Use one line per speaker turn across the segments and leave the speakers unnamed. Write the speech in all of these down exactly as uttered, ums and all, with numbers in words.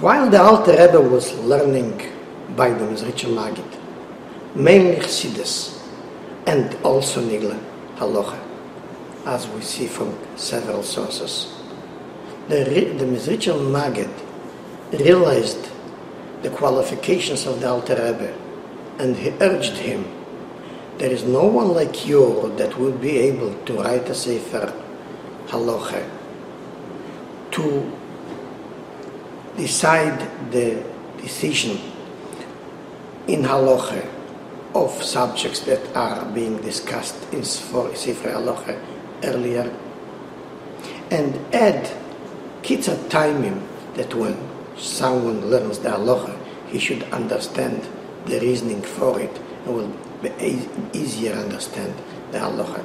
While the Alter Rebbe was learning by the Mizritcher Maggid, mainly Chassidus and also Nigla Halacha, as we see from several sources, the, the Mizritcher Maggid realized the qualifications of the Alter Rebbe, and he urged him, there is no one like you that will be able to write a Sefer Halacha, to decide the decision in Halacha of subjects that are being discussed in Sefer Halacha earlier, and add kitzat taimim, that when someone learns the Halacha, he should understand the reasoning for it, and will be e- easier understand the Halacha.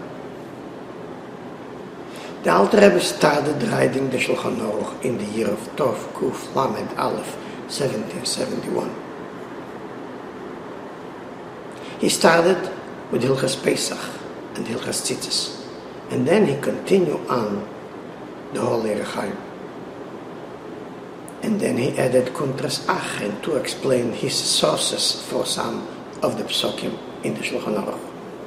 The Alter Rebbe started writing the Shulchan Aruch in the year of Tov Kuf Lamed Aleph, seventeen seventy-one. He started with Hilchas Pesach and Hilchas Tzitzis, and then he continued on the whole Orach Chaim. And then he added Kuntras Achen to explain his sources for some of the Psokim in the Shulchan Aruch.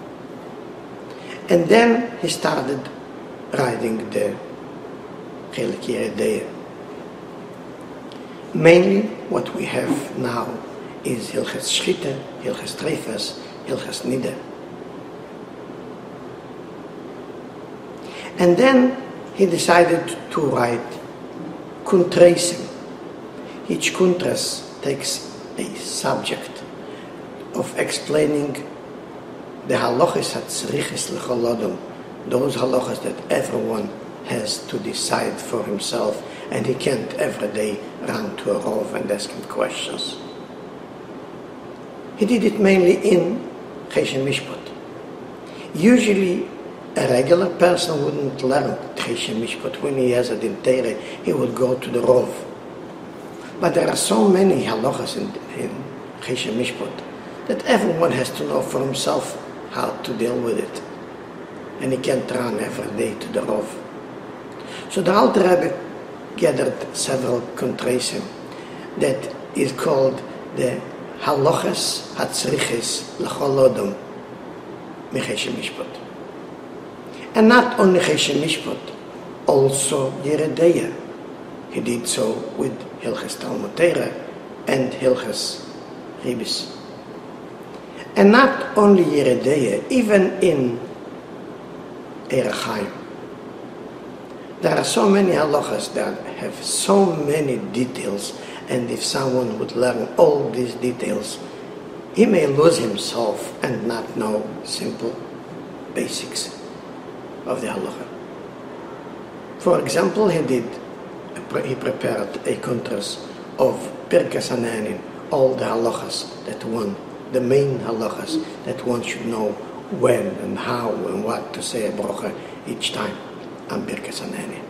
And then he started writing the Chelik Yeridea. Mainly what we have now is Hilchas Shchita, Hilchas Treifas, Hilchas Nida. And then he decided to write Kuntreisim. Each Kuntras takes a subject of explaining the halachas hatzrichis l'chol adam, those halachas that everyone has to decide for himself, and he can't every day run to a rov and ask him questions. He did it mainly in Chesed Mishpat. Usually, a regular person wouldn't learn Chesed Mishpat. When he has a din Torah, he would go to the rov. But there are so many halachas in, in Chesed Mishpat that everyone has to know for himself how to deal with it. And he can't run every day to the rov. So the Alter Rebbe gathered several kontreisim that is called the halachas hatzrichis l'chol adam mechesed mishpat. And not only chesed mishpat, also Yeridea. He did so with Hilchas Talmud Torah and Hilchas Ribis. And not only Yeridea, even in Orach Chaim. There are so many halachas that have so many details, and if someone would learn all these details, he may lose himself and not know simple basics of the halacha. For example, he did, he prepared a contrast of Birkas Hananin, all the halachas that one, the main halachas that one should know when and how and what to say a bracha each time on Birkas Hananin.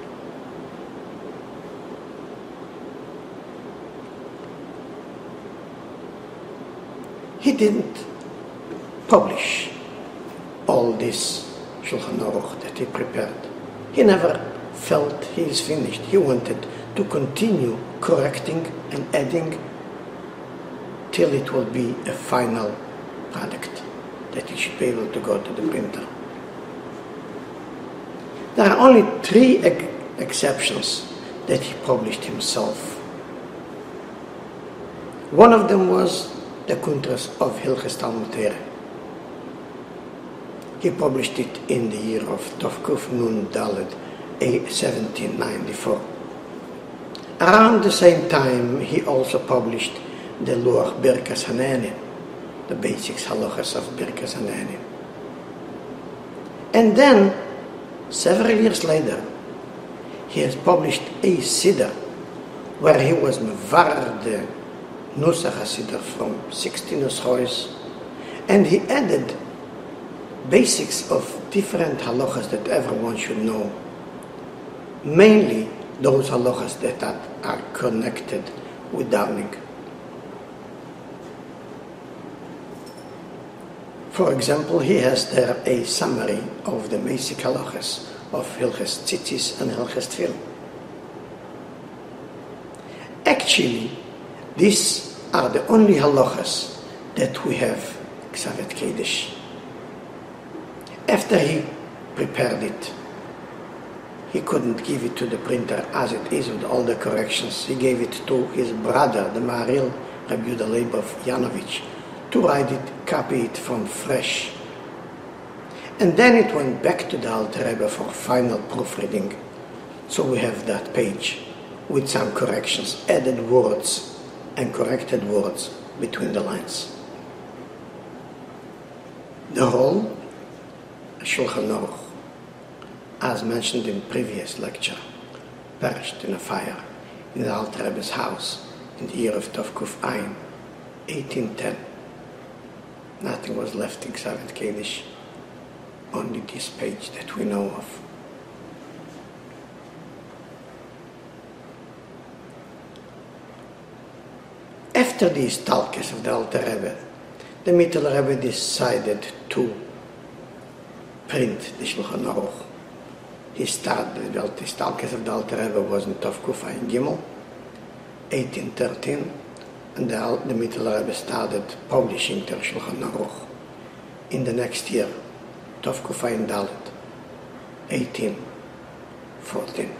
He didn't publish all this Shulchan Aruch that he prepared. He never felt he is finished. He wanted to continue correcting and adding till it will be a final product that he should be able to go to the printer. There are only three ex- exceptions that he published himself. One of them was the Kuntras of Hilchas Talmud Torah. He published it in the year of Tovkuf Nun Daled, seventeen ninety-four. Around the same time, he also published the Luach Birkas Hananin, the basics halachas of Birkas Hananin. And then, several years later, he has published a Siddur where he was mevarer the Nusach HaSiddur from sixteen Nusachos, and he added basics of different halachas that everyone should know, mainly those halachas that are, are connected with davening. For example, he has there a summary of the basic halachas of Hilchas Tzitzis and Hilchas Tefillah. Actually, these are the only halachas that we have Ksavet Kedesh. After he prepared it, he couldn't give it to the printer as it is with all the corrections. He gave it to his brother, the Maharil, Rabbi Yehuda Leib of Yanovich, to write it, copy it from fresh. And then it went back to the Alter Rebbe for final proofreading. So we have that page with some corrections, added words and corrected words between the lines. The whole Shulchan Aruch, as mentioned in previous lecture, perished in a fire in the Alter Rebbe's house in the year of Tovkuf Ayin, eighteen ten. Nothing was left in Ksavet Kedesh, only this page that we know of. After these talkes of the Alter Rebbe, the Mittel Rebbe decided to print the Shulchan Aruch. He started, well, the talkes of the Alter Rebbe was in Tovkuf Ayin Gimel, eighteen thirteen, and the, the Mittel Rebbe started publishing the Shulchan Aruch in the next year, Tovkuf Ayin Dalet, eighteen fourteen.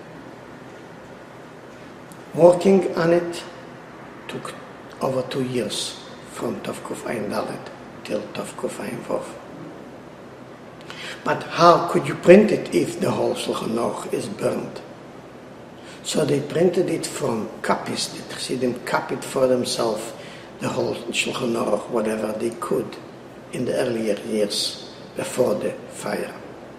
Working on it took over two years, from Tovkuf Ayin Dalet till Tovkuf Ayin Vov. But how could you print it if the whole Shulchan Aruch is burned? So they printed it from copies. The Chassidim copied for themselves the whole Shulchan Aruch, whatever they could, in the earlier years before the fire.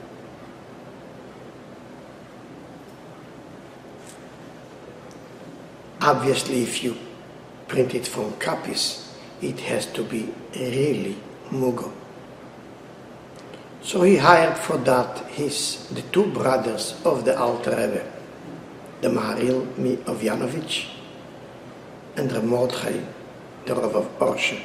Obviously, if you print it from copies, it has to be really mugo. So he hired for that his the two brothers of the Alter Rebbe, the Maharil of Yanovich and Reb Mordechai, the Rav of Orsha.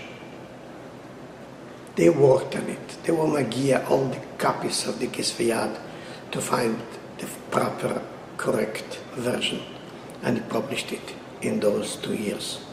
They worked on it. They were magia all the copies of the Kisvei Yad to find the proper, correct version, and he published it in those two years.